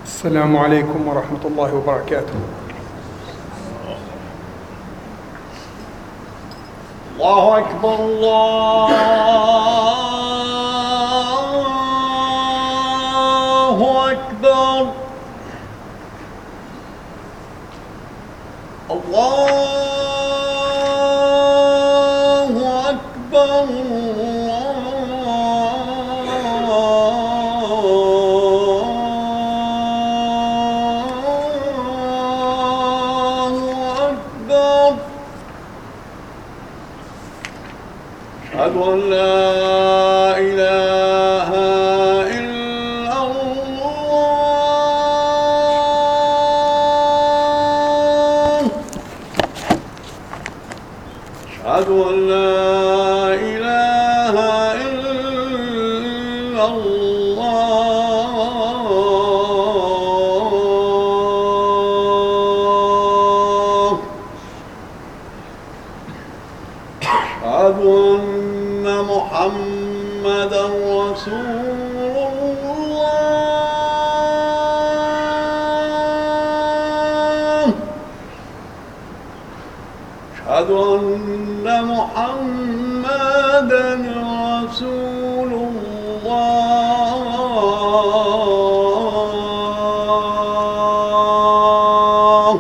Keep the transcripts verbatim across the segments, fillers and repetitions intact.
السلام عليكم ورحمة الله وبركاته. الله أكبر الله أكبر الله أكبر أشهد أن لا إله إلا الله أشهد أن لا إله إلا الله أشهد أن محمدًا رسول الله أشهد أن محمدًا رسول الله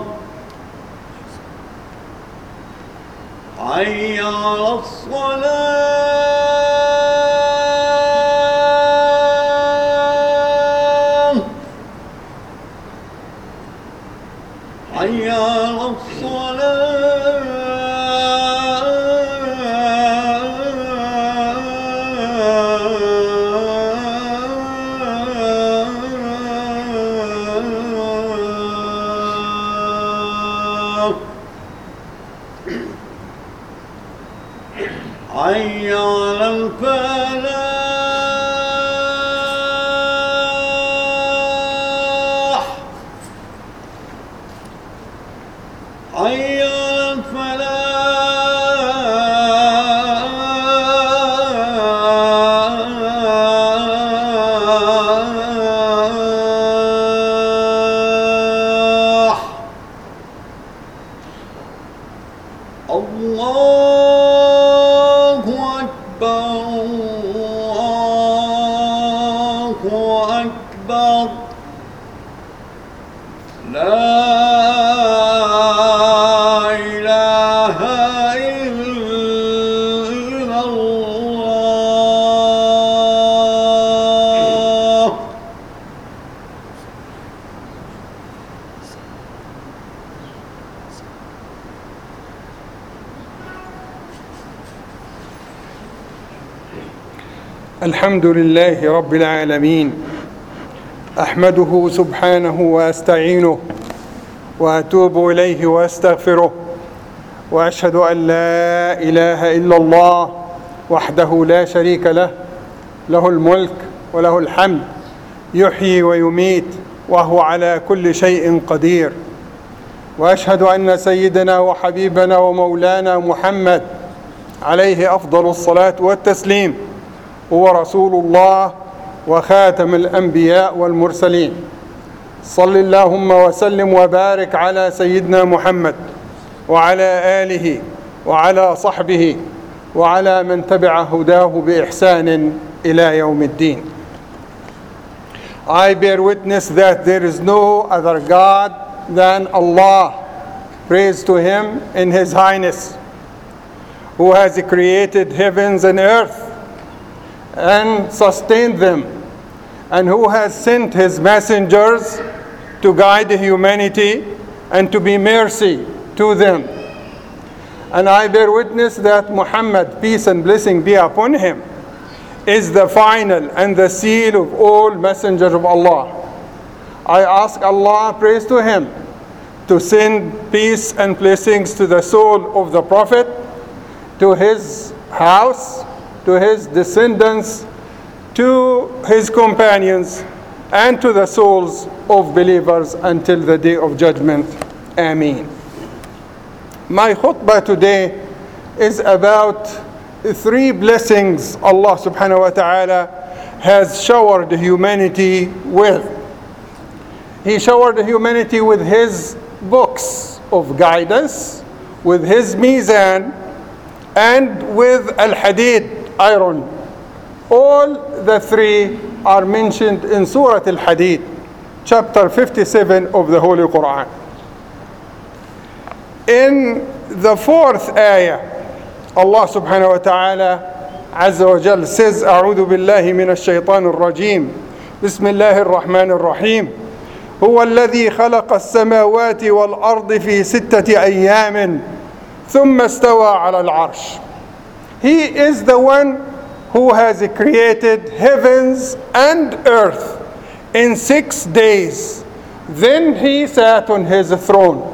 حي على الصلاة حي على الصلاة حي على الفلاح حي على الفلاح الله أكبر الله أكبر لا إله إلا الله الحمد لله رب العالمين، أحمده سبحانه وأستعينه وأتوب إليه وأستغفره، وأشهد أن لا إله إلا الله وحده لا شريك له، له الملك وله الحمد، يحيي ويميت وهو على كل شيء قدير. وأشهد أن سيدنا وحبيبنا ومولانا محمد عليه أفضل الصلاة والتسليم هو رسول الله وخاتم الأنبياء والمرسلين. صل اللهم وسلم وبارك على سيدنا محمد وعلى آله وعلى صحبه وعلى من تبع هداه بإحسان إلى يوم الدين. I bear witness that there is no other God than Allah. Praise to Him in His Highness, who has created heavens and earth and sustained them, and who has sent His messengers to guide humanity and to be mercy to them. And I bear witness that Muhammad, peace and blessing be upon him, is the final and the seal of all messengers of Allah. I ask Allah, praise to Him, to send peace and blessings to the soul of the Prophet, to his house, to his descendants, to his companions, and to the souls of believers until the day of judgment. Ameen. My khutbah today is about three blessings Allah subhanahu wa ta'ala has showered humanity with. He showered humanity with his books of guidance, with his mizan, and with al-hadid, iron. All the three are mentioned in Surah Al-Hadid, chapter fifty-seven of the Holy Quran. In the fourth ayah, Allah subhanahu wa ta'ala azza wa jal says, أعوذ بالله من الشيطان الرجيم بسم الله الرحمن الرحيم هو الذي خلق السماوات والأرض في ستة أيام ثم استوى على العرش. He is the one who has created heavens and earth in six days. Then he sat on his throne.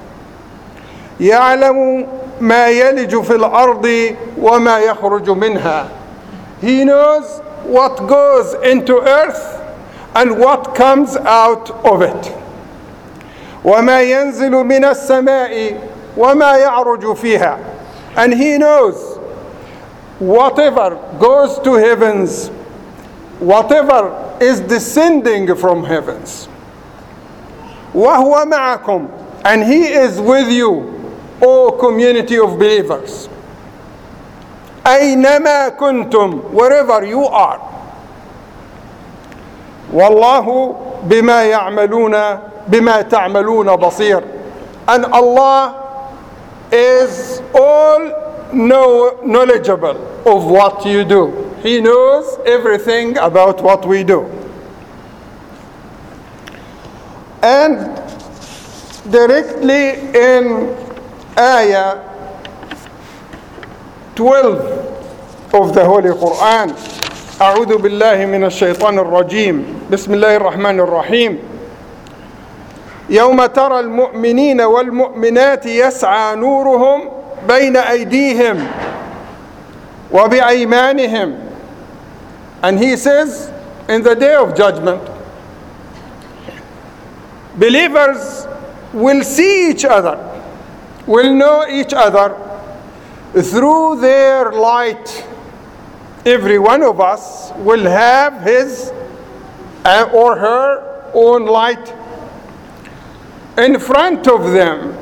يعلم ما يلج في الأرض وما يخرج منها. He knows what goes into earth and what comes out of it. وما ينزل من السماء وما يعرج فيها. And he knows whatever goes to heavens, whatever is descending from heavens. وهو معكم. And he is with you, O community of believers. أينما كنتم, wherever you are. والله بما يعملون بما تعملون بصير. And Allah is all know, knowledgeable of what you do. He knows everything about what we do. And directly in ayah twelve of the Holy Quran, أعوذ بالله من الشيطان الرجيم بسم الله الرحمن الرحيم يوم ترى المؤمنين والمؤمنات يسعى نورهم بين أيديهم وبأيمانهم. And he says, in the day of judgment, believers will see each other, will know each other through their light. Every one of us will have his or her own light in front of them.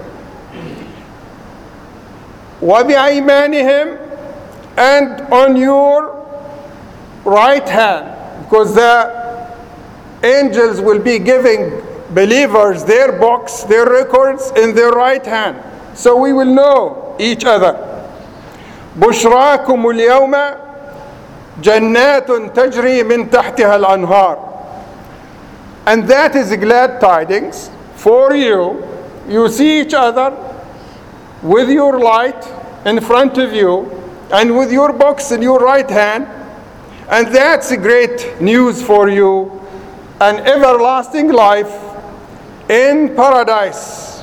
وَبِأَيْمَانِهِمْ, and on your right hand, because the angels will be giving believers their books, their records in their right hand. So we will know each other. بُشْرَاكُمُ الْيَوْمَ جَنَّاتٌ تَجْرِي مِنْ تَحْتِهَا الْأَنْهَارِ. And that is glad tidings for you. You see each other with your light in front of you and with your books in your right hand. And that's great news for you, an everlasting life in paradise.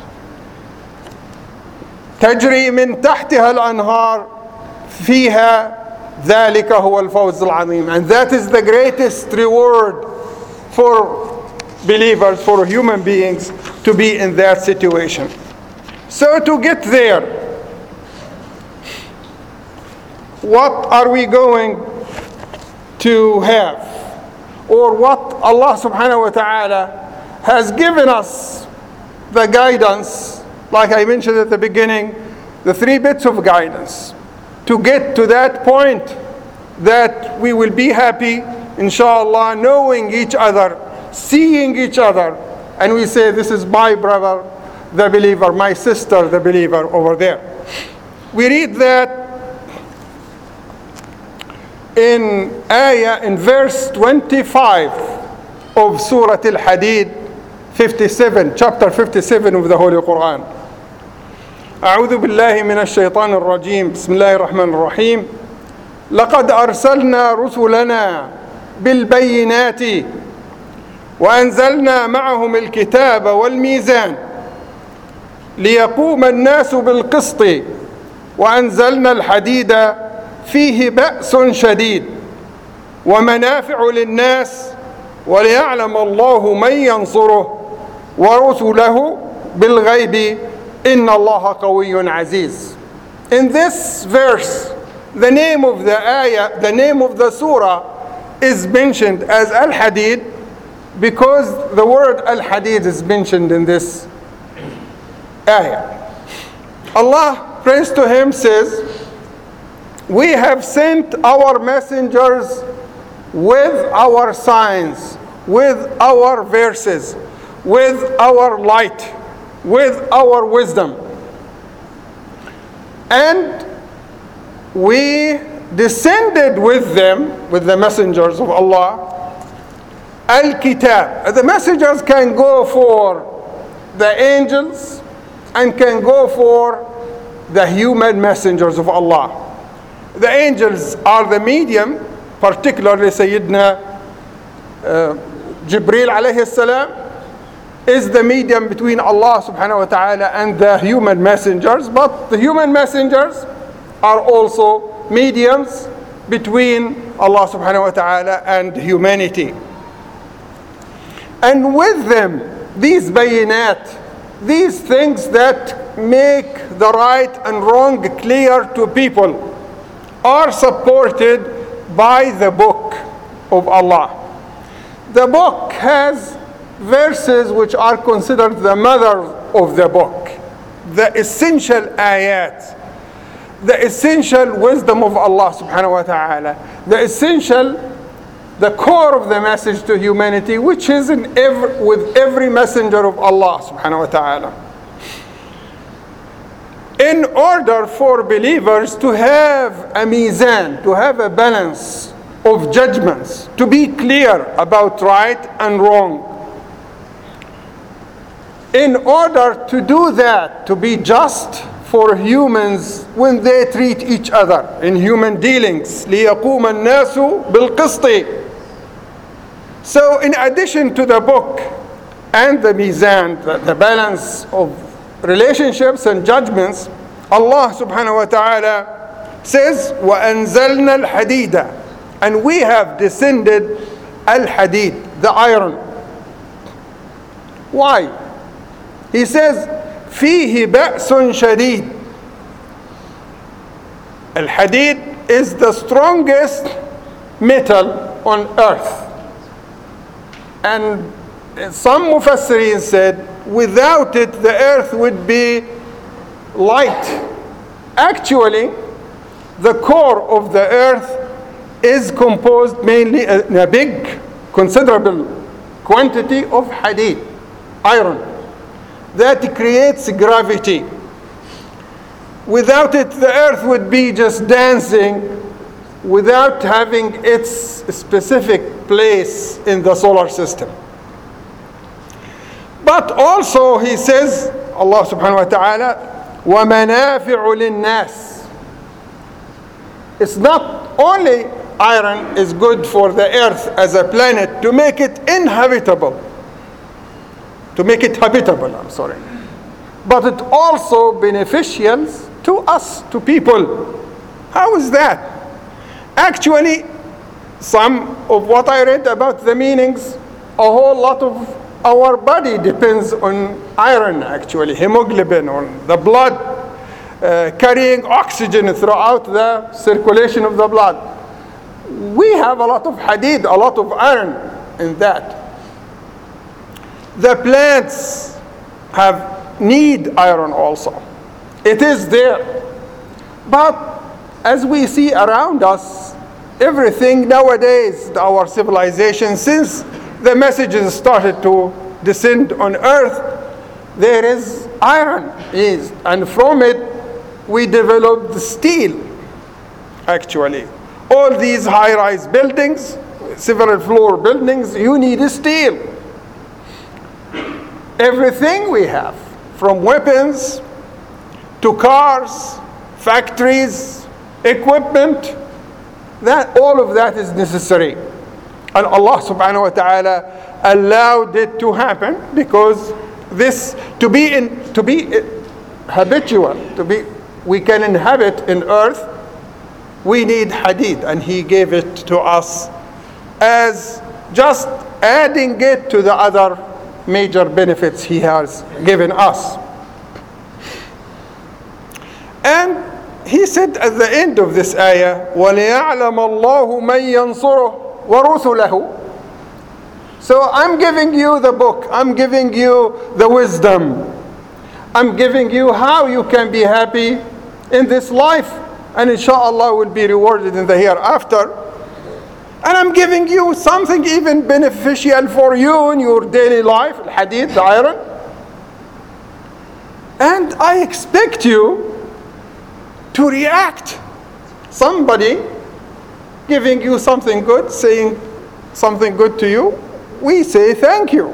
تجري من تحتها الأنهار فيها ذلك هو الفوز العظيم. And that is the greatest reward for believers, for human beings, to be in that situation. So to get there, what are we going to have? Or what Allah subhanahu wa ta'ala has given us the guidance, like I mentioned at the beginning, the three bits of guidance, to get to that point that we will be happy, inshallah, knowing each other, seeing each other, and we say, this is my brother, the believer, my sister, the believer over there. We read that in ayah, in verse twenty-five of Surah Al-Hadid, fifty-seven, chapter fifty-seven of the Holy Quran. أعوذ بالله من الشيطان الرجيم بسم الله الرحمن الرحيم لقد أرسلنا رسلنا بالبينات وأنزلنا معهم الكتاب والميزان ليقوم الناس بالقسط وأنزلنا الحديد فيه بأس شديد ومنافع للناس وليعلم الله من ينصره ورسله بالغيب إن الله قوي عزيز. In this verse, the name of the ayah, the name of the surah is mentioned as Al-Hadid, because the word al-hadid is mentioned in this ayah. Allah, praise to him, says, we have sent our messengers with our signs, with our verses, with our light, with our wisdom. And we descended with them, with the messengers of Allah, Al-Kitab. The messengers can go for the angels and can go for the human messengers of Allah. The angels are the medium, particularly Sayyidina uh, Jibreel alayhi salam is the medium between Allah subhanahu wa ta'ala and the human messengers, but the human messengers are also mediums between Allah subhanahu wa ta'ala and humanity. And with them, these bayinat, these things that make the right and wrong clear to people, are supported by the book of Allah. The book has verses which are considered the mother of the book, the essential ayat, the essential wisdom of Allah subhanahu wa ta'ala, the essential, the core of the message to humanity, which is in every, with every messenger of Allah subhanahu wa ta'ala. In order for believers to have a mizan, to have a balance of judgments, to be clear about right and wrong, in order to do that, to be just for humans when they treat each other in human dealings, لِيَقُومَ النَّاسُ بِالْقِسْطِ. So in addition to the book and the mizan, the, the balance of relationships and judgments, Allah subhanahu wa ta'ala says, وَأَنزَلْنَا الْحَدِيدَ, and we have descended al-hadid, the iron. Why? He says, فِيهِ بَأْسٌ شَدِيد. Al-hadid is the strongest metal on earth. And some Mufassirin said, without it, the earth would be light. Actually, the core of the earth is composed mainly in a big, considerable quantity of hadid, iron, that creates gravity. Without it, the earth would be just dancing without having its specific place in the solar system. But also he says, Allah subhanahu wa ta'ala, وَمَنَافِعُ لِلنَّاسِ. It's not only iron is good for the earth as a planet to make it inhabitable, to make it habitable, I'm sorry, but it also beneficial to us, to people. How is that? Actually, some of what I read about the meanings, a whole lot of our body depends on iron, actually, hemoglobin, on the blood, uh, carrying oxygen throughout the circulation of the blood. We have a lot of hadid, a lot of iron in that. The plants have need iron also. It is there. But as we see around us, everything nowadays, our civilization, since the messages started to descend on earth, there is iron, is, and from it we developed the steel, actually. All these high-rise buildings, several floor buildings, you need steel. Everything we have, from weapons to cars, factories, equipment, that all of that is necessary. And Allah subhanahu wa ta'ala allowed it to happen because this to be in to be habitual, to be we can inhabit in earth, we need hadid, and he gave it to us as just adding it to the other major benefits he has given us. And he said at the end of this ayah, وَلِيَعْلَمَ اللَّهُ مَنْ يَنْصُرُهُ وَرُسُلَهُ. So I'm giving you the book. I'm giving you the wisdom. I'm giving you how you can be happy in this life. And inshallah will be rewarded in the hereafter. And I'm giving you something even beneficial for you in your daily life, al-hadith, the iron. And I expect you to react. Somebody giving you something good, saying something good to you, we say thank you.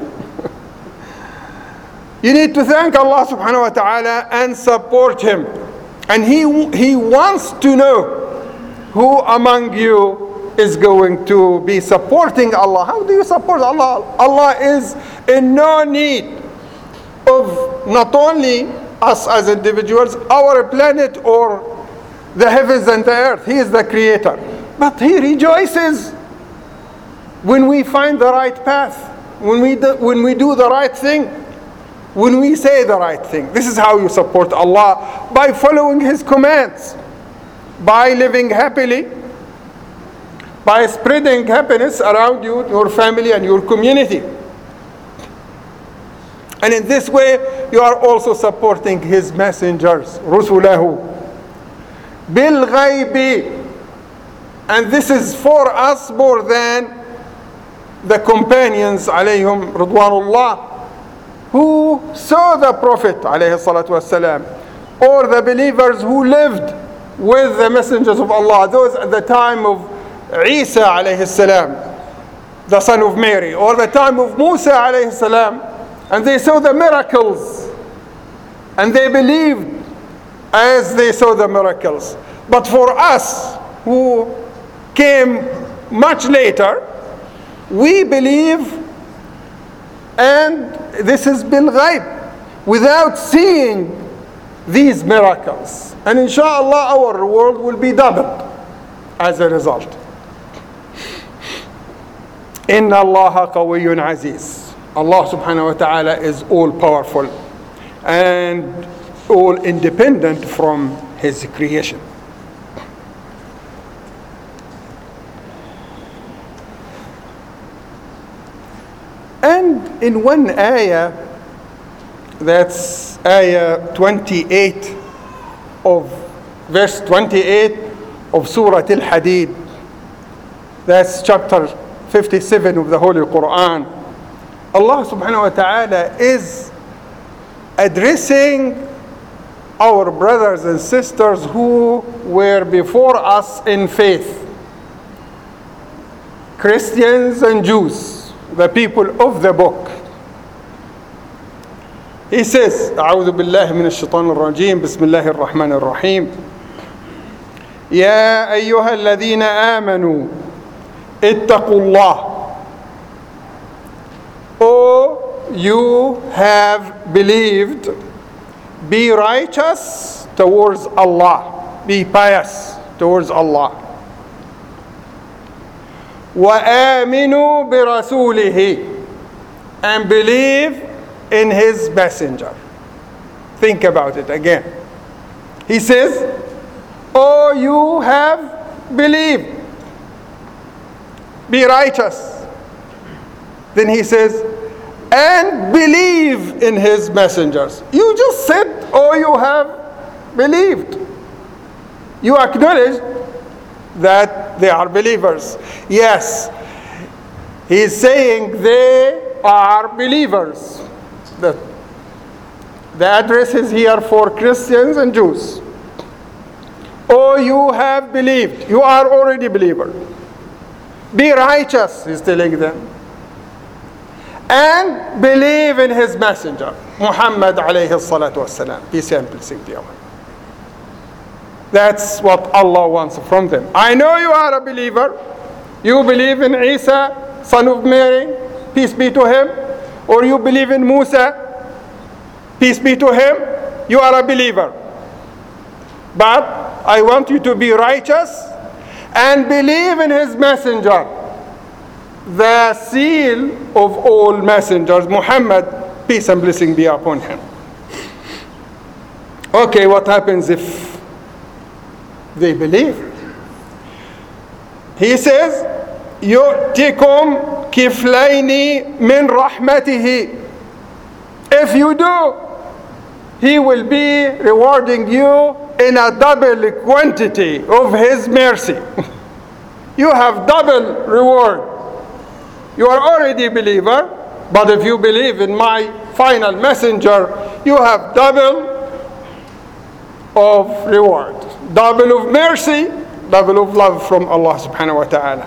You need to thank Allah subhanahu wa ta'ala and support him. And he, he wants to know who among you is going to be supporting Allah. How do you support Allah? Allah is in no need of not only us as individuals, our planet or the heavens and the earth. He is the creator. But he rejoices when we find the right path, when we do, when we do the right thing, when we say the right thing. This is how you support Allah, by following his commands, by living happily, by spreading happiness around you, your family and your community. And in this way, you are also supporting his messengers, rusulahu, bil ghaibi. And this is for us more than the companions, alayhim ridwanullah, who saw the Prophet, alayhi salatu wasalam, or the believers who lived with the messengers of Allah, those at the time of Isa, alayhi salam, the son of Mary, or the time of Musa, alayhi salam, and they saw the miracles, and they believed as they saw the miracles. But for us, who came much later, we believe, and this is bil ghaib, without seeing these miracles. And inshallah our reward will be doubled as a result. Inna Allah qawiyyun aziz. Allah subhanahu wa ta'ala is all powerful and all independent from his creation. And in one ayah, that's ayah twenty-eight of verse twenty-eight of Surah Al-Hadid, that's chapter fifty-seven of the Holy Quran, Allah subhanahu wa ta'ala is addressing our brothers and sisters who were before us in faith, Christians and Jews, the people of the book. He says, أعوذ بالله من الشيطان الرجيم بسم الله الرحمن الرحيم يا أيها الذين آمنوا اتقوا الله. Oh, you have believed, be righteous towards Allah, be pious towards Allah. وآمنوا برسوله, and believe in his messenger. Think about it again. He says, oh, you have believed, be righteous. Then he says, and believe in his messengers. You just said, oh, you have believed. You acknowledge that they are believers. Yes, he is saying they are believers. The, the address is here for Christians and Jews. Oh, you have believed. You are already believer. Be righteous, he's telling them. And believe in his messenger, Muhammad alayhi salatu wasalam. Peace and blessing be upon him. That's what Allah wants from them. I know you are a believer. You believe in Isa, son of Mary, peace be to him. Or you believe in Musa, peace be to him. You are a believer. But I want you to be righteous and believe in his messenger, the seal of all messengers, Muhammad, peace and blessing be upon him. Okay, what happens if they believe? He says, يُؤْتِكُمْ كفلين من رحمته. If you do, he will be rewarding you in a double quantity of his mercy. You have double reward. You are already a believer, but if you believe in my final messenger, you have double of reward, double of mercy, double of love from Allah subhanahu wa ta'ala.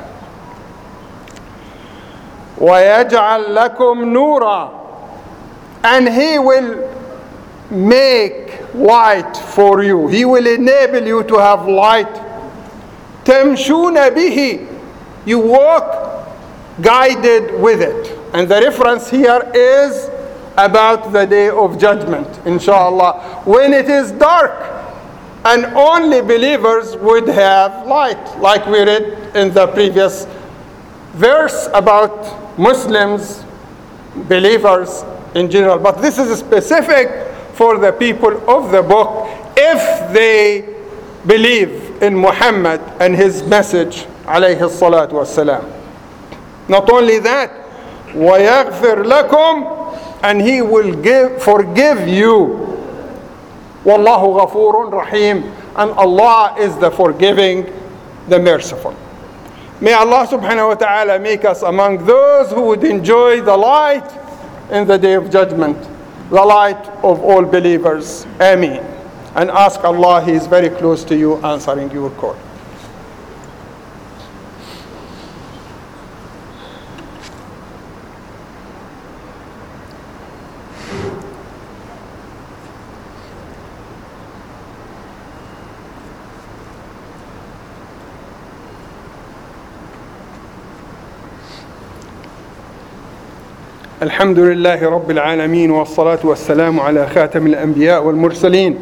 وَيَجْعَلْ لَكُمْ نُورًا, and he will make light for you. He will enable you to have light. تَمْشُونَ بِهِ, you walk guided with it. And the reference here is about the day of judgment, inshallah, when it is dark and only believers would have light, like we read in the previous verse about Muslims, believers in general. But this is specific for the people of the book if they believe in Muhammad and his message, alayhi salatu wassalam. Not only that, وَيَغْفِرْ لَكُمْ, and he will give, forgive you. وَاللَّهُ غَفُورٌ رَحِيمٌ, and Allah is the forgiving, the merciful. May Allah subhanahu wa ta'ala make us among those who would enjoy the light in the day of judgment, the light of all believers. Ameen. And ask Allah, He is very close to you, answering your call. الحمد لله رب العالمين والصلاة والسلام على خاتم الأنبياء والمرسلين.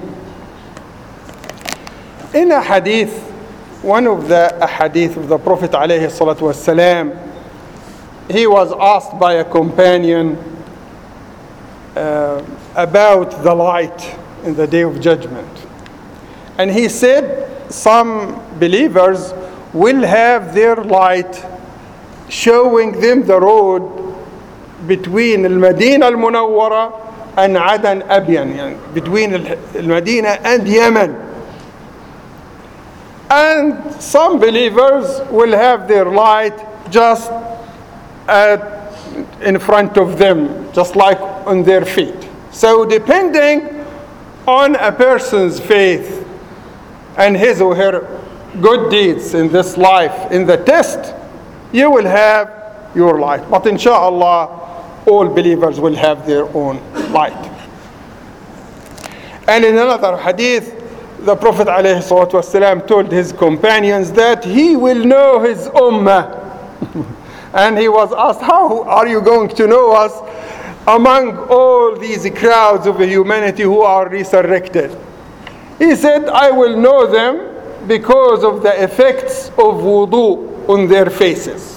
In a hadith, one of the hadith of the Prophet عليه الصلاة والسلام, he was asked by a companion uh, about the light in the day of judgment. And he said some believers will have their light showing them the road between المدينة المنورة and عدن أبين, يعني between المدينة and Yemen. And some believers will have their light just at, in front of them, just like on their feet. So depending on a person's faith and his or her good deeds in this life, in the test, you will have your light. But inshallah, all believers will have their own light. And in another hadith, the Prophet ﷺ told his companions that he will know his ummah. And he was asked, how are you going to know us among all these crowds of humanity who are resurrected? He said, I will know them because of the effects of wudu on their faces,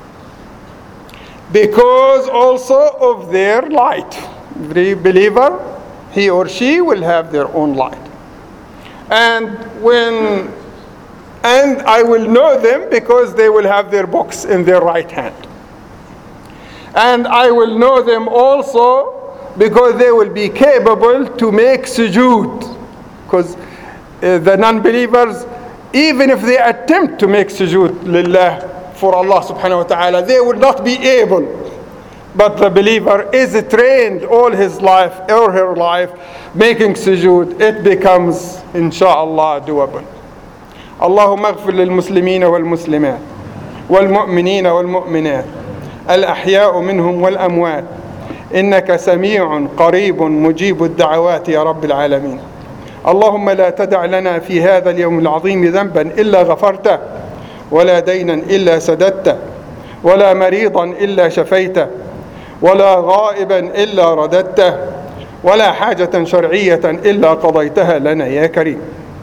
because also of their light. Every believer, he or she will have their own light. And when and I will know them because they will have their books in their right hand. And I will know them also because they will be capable to make sujood. Because uh, the non-believers, even if they attempt to make sujood lillah, for Allah subhanahu wa ta'ala, they will not be able. But the believer is trained all his life or her life making sujood. It becomes inshallah doable. اللهم اغفر للمسلمين والمسلمات والمؤمنين والمؤمنات الأحياء منهم والأموات إنك سميع قريب مجيب الدعوات يا رب العالمين. اللهم لا تدع لنا في هذا اليوم العظيم ذنبا إلا غفرته، ولا دينا إلا سددته، ولا مريضا إلا شفيته، ولا غائبا إلا رددته، ولا حاجة شرعية إلا قضيتها لنا يا كريم.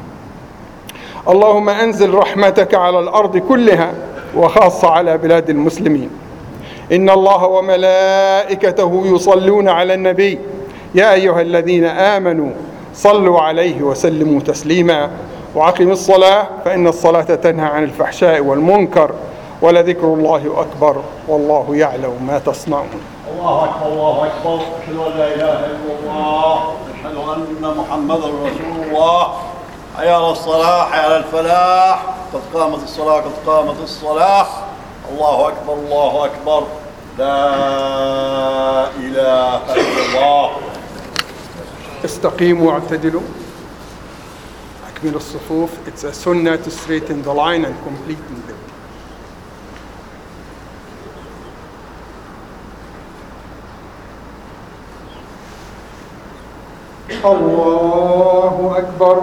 اللهم أنزل رحمتك على الأرض كلها وخاصة على بلاد المسلمين. إن الله وملائكته يصلون على النبي يا أيها الذين آمنوا صلوا عليه وسلموا تسليما. وأقم الصلاة فإن الصلاة تنهى عن الفحشاء والمنكر ولذكر الله أكبر والله يعلم ما تصنعون. الله أكبر الله أكبر. أشهد أن لا إله إلا الله. أشهد أن محمدا رسول الله. حي على الصلاة حي على الفلاح. قد قامت الصلاة قد قامت الصلاة. الله أكبر الله أكبر. لا إله إلا الله. استقيموا واعتدلوا. أكملوا الصفوف. It's a sunnah to straighten the line and complete them. الله أكبر.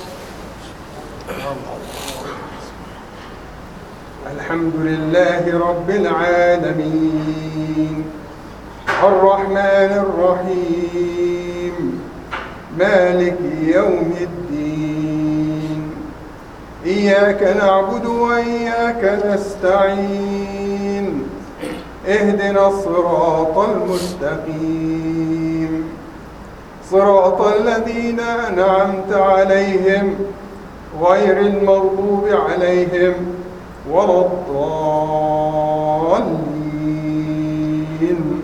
الحمد لله رب العالمين الرحمن الرحيم مالك يوم الدين إياك نعبد وإياك نستعين اهدنا الصراط المستقيم صراط الذين أنعمت عليهم غير المغضوب عليهم ولا الضالين.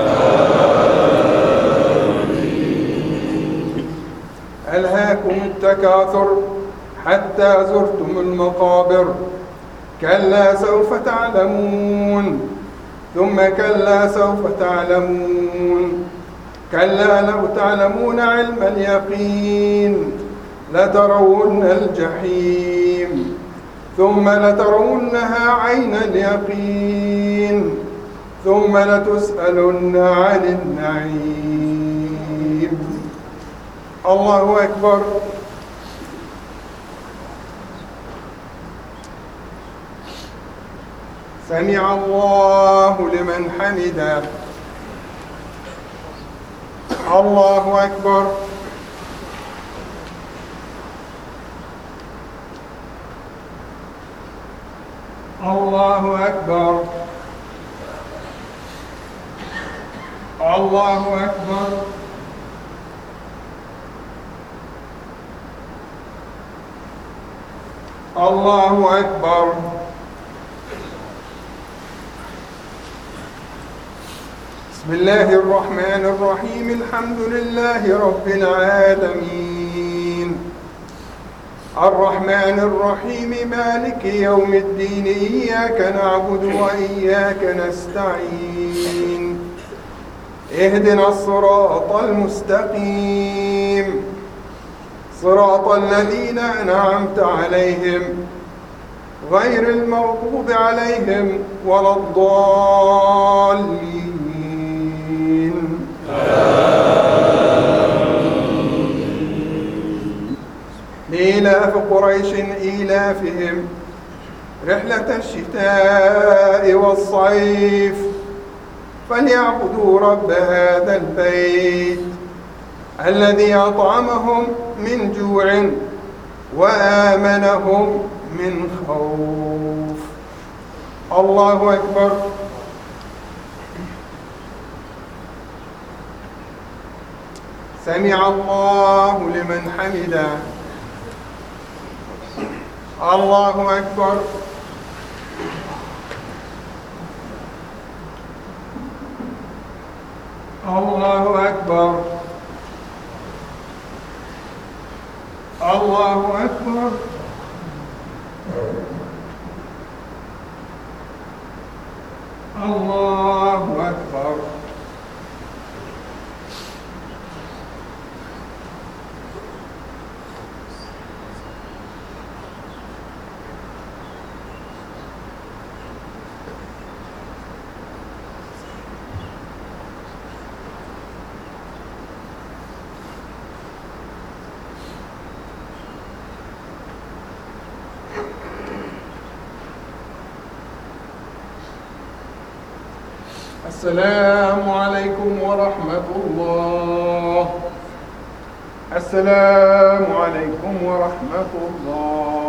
ألهاكم التكاثر حتى زرتم المقابر كلا سوف تعلمون ثم كلا سوف تعلمون كلا لو تعلمون علم اليقين لترون الجحيم ثم لترونها عين اليقين ثم لتسألن عن النعيم. الله أكبر. سمع الله لمن حمده. الله أكبر. الله أكبر. الله أكبر. الله أكبر. بسم الله الرحمن الرحيم الحمد لله رب العالمين الرحمن الرحيم مالك يوم الدين إياك نعبد وإياك نستعين اهدنا الصراط المستقيم صراط الذين أنعمت عليهم غير المغضوب عليهم ولا الضالين. لإيلاف قريش إيلافهم رحلة الشتاء والصيف فليعبدوا رب هذا البيت الذي أطعمهم من جوع وآمنهم من خوف. الله أكبر. سمع الله لمن حمده. الله أكبر. الله أكبر. الله أكبر. الله أكبر. السلام عليكم ورحمة الله. السلام عليكم ورحمة الله.